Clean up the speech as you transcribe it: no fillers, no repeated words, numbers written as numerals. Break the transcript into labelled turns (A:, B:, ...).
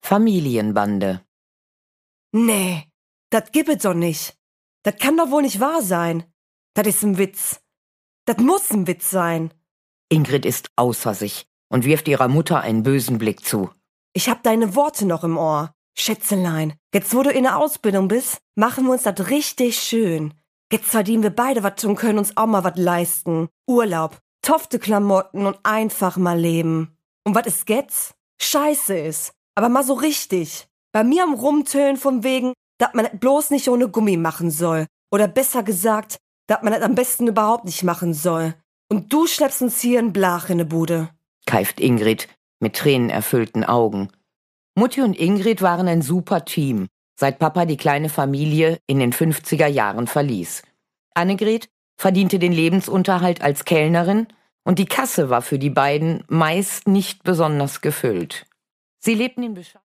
A: Familienbande.
B: Nee, das gibt es doch nicht. Das kann doch wohl nicht wahr sein. Das ist ein Witz. Das muss ein Witz sein.
A: Ingrid ist außer sich und wirft ihrer Mutter einen bösen Blick zu.
B: Ich hab deine Worte noch im Ohr. Schätzelein, jetzt wo du in der Ausbildung bist, machen wir uns das richtig schön. Jetzt verdienen wir beide was und können uns auch mal was leisten. Urlaub, tofte Klamotten und einfach mal leben. Und was ist jetzt? Scheiße ist. Aber mal so richtig. Bei mir am Rumtönen von wegen, dass man das bloß nicht ohne Gummi machen soll. Oder besser gesagt, dass man das am besten überhaupt nicht machen soll. Und du schleppst uns hier in Blach in ne Bude.
A: Keift Ingrid mit tränenerfüllten Augen. Mutti und Ingrid waren ein super Team, seit Papa die kleine Familie in den 50er Jahren verließ. Annegret verdiente den Lebensunterhalt als Kellnerin und die Kasse war für die beiden meist nicht besonders gefüllt. Sie lebten in